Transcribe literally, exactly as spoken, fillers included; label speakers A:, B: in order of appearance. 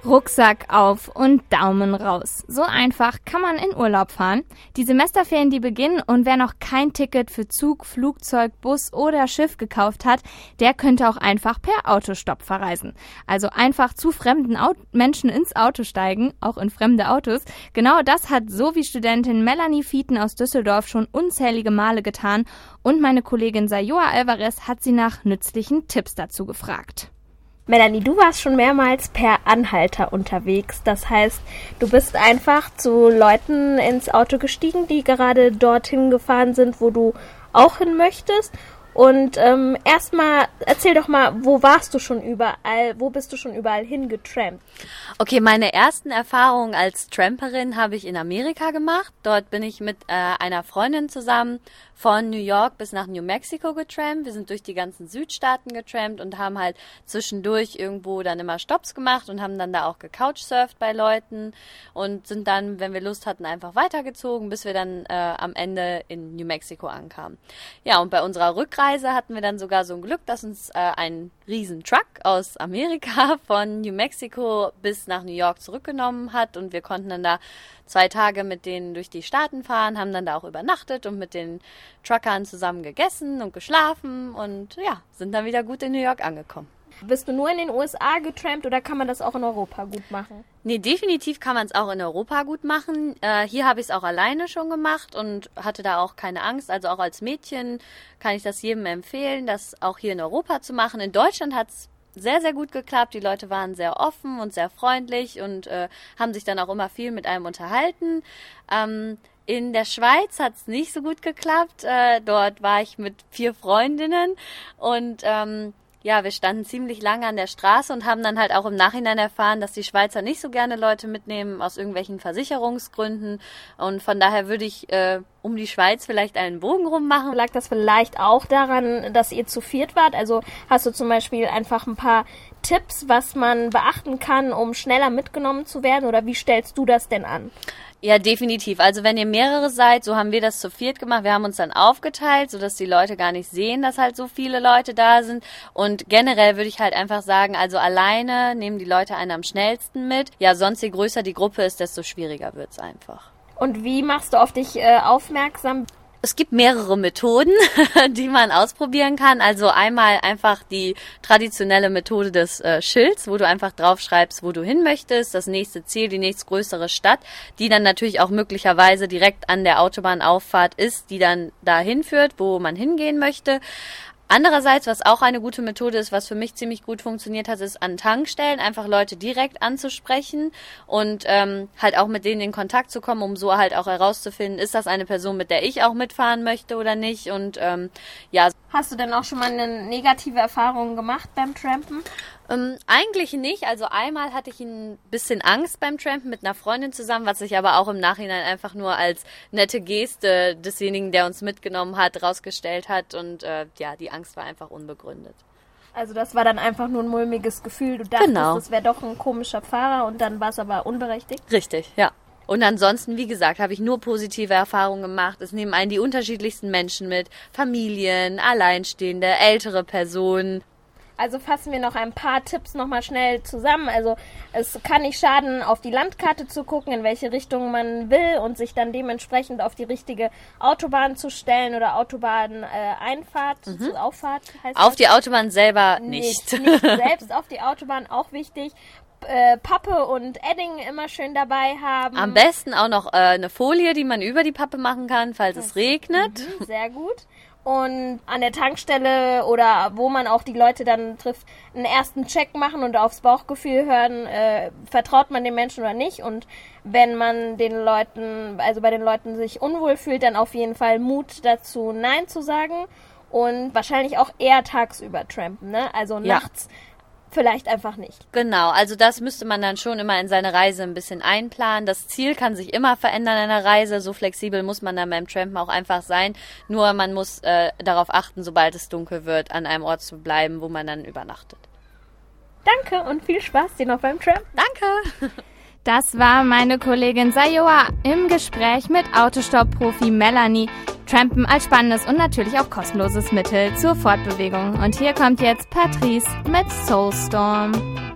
A: Rucksack auf und Daumen raus. So einfach kann man in Urlaub fahren. Die Semesterferien, die beginnen, und wer noch kein Ticket für Zug, Flugzeug, Bus oder Schiff gekauft hat, der könnte auch einfach per Autostopp verreisen. Also einfach zu fremden Aut- Menschen ins Auto steigen, auch in fremde Autos. Genau das hat so wie Studentin Melanie Fieten aus Düsseldorf schon unzählige Male getan, und meine Kollegin Sayoa Alvarez hat sie nach nützlichen Tipps dazu gefragt.
B: Melanie, du warst schon mehrmals per Anhalter unterwegs. Das heißt, du bist einfach zu Leuten ins Auto gestiegen, die gerade dorthin gefahren sind, wo du auch hin möchtest. Und ähm, erstmal, erzähl doch mal, wo warst du schon überall, wo bist du schon überall hingetrampt?
C: Okay, meine ersten Erfahrungen als Tramperin habe ich in Amerika gemacht. Dort bin ich mit äh, einer Freundin zusammen von New York bis nach New Mexico getrampt. Wir sind durch die ganzen Südstaaten getrampt und haben halt zwischendurch irgendwo dann immer Stopps gemacht und haben dann da auch gecouchsurft bei Leuten und sind dann, wenn wir Lust hatten, einfach weitergezogen, bis wir dann äh, am Ende in New Mexico ankamen. Ja, und bei unserer Rückreise hatten wir dann sogar so ein Glück, dass uns äh, ein riesen Truck aus Amerika von New Mexico bis nach New York zurückgenommen hat, und wir konnten dann da zwei Tage mit denen durch die Staaten fahren, haben dann da auch übernachtet und mit den Truckern zusammen gegessen und geschlafen und ja, sind dann wieder gut in New York angekommen.
B: Bist du nur in den U S A getrampt oder kann man das auch in Europa gut machen?
C: Nee, definitiv kann man es auch in Europa gut machen. Äh, hier habe ich es auch alleine schon gemacht und hatte da auch keine Angst. Also auch als Mädchen kann ich das jedem empfehlen, das auch hier in Europa zu machen. In Deutschland hat es sehr, sehr gut geklappt. Die Leute waren sehr offen und sehr freundlich und äh, haben sich dann auch immer viel mit einem unterhalten. Ähm, in der Schweiz hat es nicht so gut geklappt. Äh, dort war ich mit vier Freundinnen und ähm, ja, wir standen ziemlich lange an der Straße und haben dann halt auch im Nachhinein erfahren, dass die Schweizer nicht so gerne Leute mitnehmen aus irgendwelchen Versicherungsgründen. Und von daher würde ich äh, um die Schweiz vielleicht einen Bogen rummachen.
B: Lag das vielleicht auch daran, dass ihr zu viert wart? Also hast du zum Beispiel einfach ein paar Tipps, was man beachten kann, um schneller mitgenommen zu werden? Oder wie stellst du das denn an?
C: Ja, definitiv. Also wenn ihr mehrere seid, so haben wir das zu viert gemacht. Wir haben uns dann aufgeteilt, sodass die Leute gar nicht sehen, dass halt so viele Leute da sind. Und generell würde ich halt einfach sagen, also alleine nehmen die Leute einen am schnellsten mit. Ja, sonst je größer die Gruppe ist, desto schwieriger wird's einfach.
B: Und wie machst du auf dich äh, aufmerksam?
C: Es gibt mehrere Methoden, die man ausprobieren kann. Also einmal einfach die traditionelle Methode des äh, Schilds, wo du einfach draufschreibst, wo du hin möchtest, das nächste Ziel, die nächstgrößere Stadt, die dann natürlich auch möglicherweise direkt an der Autobahnauffahrt ist, die dann dahin führt, wo man hingehen möchte. Andererseits, was auch eine gute Methode ist, was für mich ziemlich gut funktioniert hat, ist an Tankstellen einfach Leute direkt anzusprechen und ähm, halt auch mit denen in Kontakt zu kommen, um so halt auch herauszufinden, ist das eine Person, mit der ich auch mitfahren möchte oder nicht. Und ähm, ja.
B: Hast du denn auch schon mal eine negative Erfahrung gemacht beim Trampen?
C: Ähm, eigentlich nicht. Also einmal hatte ich ein bisschen Angst beim Trampen mit einer Freundin zusammen, was sich aber auch im Nachhinein einfach nur als nette Geste desjenigen, der uns mitgenommen hat, rausgestellt hat. Und äh, ja, die Angst war einfach unbegründet.
B: Also das war dann einfach nur ein mulmiges Gefühl. Du dachtest,
C: genau.
B: Das wäre doch ein komischer Fahrer und dann war es aber unberechtigt?
C: Richtig, ja. Und ansonsten, wie gesagt, habe ich nur positive Erfahrungen gemacht. Es nehmen einen die unterschiedlichsten Menschen mit. Familien, Alleinstehende, ältere Personen.
B: Also fassen wir noch ein paar Tipps nochmal schnell zusammen. Also es kann nicht schaden, auf die Landkarte zu gucken, in welche Richtung man will und sich dann dementsprechend auf die richtige Autobahn zu stellen oder Autobahneinfahrt, äh, mhm. Auffahrt heißt
C: Auf
B: das?
C: Die Autobahn selber nicht.
B: Nicht, nicht selbst auf die Autobahn, auch wichtig. Äh, Pappe und Edding immer schön dabei haben.
C: Am besten auch noch äh, eine Folie, die man über die Pappe machen kann, falls das es regnet.
B: Mhm, sehr gut. Und an der Tankstelle oder wo man auch die Leute dann trifft, einen ersten Check machen und aufs Bauchgefühl hören, äh, vertraut man den Menschen oder nicht. Und wenn man den Leuten, also bei den Leuten sich unwohl fühlt, dann auf jeden Fall Mut dazu, Nein zu sagen. Und wahrscheinlich auch eher tagsüber trampen, ne? Also
C: ja.
B: nachts vielleicht einfach nicht.
C: Genau, also das müsste man dann schon immer in seine Reise ein bisschen einplanen. Das Ziel kann sich immer verändern in der Reise. So flexibel muss man dann beim Trampen auch einfach sein. Nur man muss äh, darauf achten, sobald es dunkel wird, an einem Ort zu bleiben, wo man dann übernachtet.
B: Danke und viel Spaß dir noch beim Trampen.
C: Danke!
A: Das war meine Kollegin Sayoa im Gespräch mit Autostopp-Profi Melanie. Trampen als spannendes und natürlich auch kostenloses Mittel zur Fortbewegung. Und hier kommt jetzt Patrice mit Soulstorm.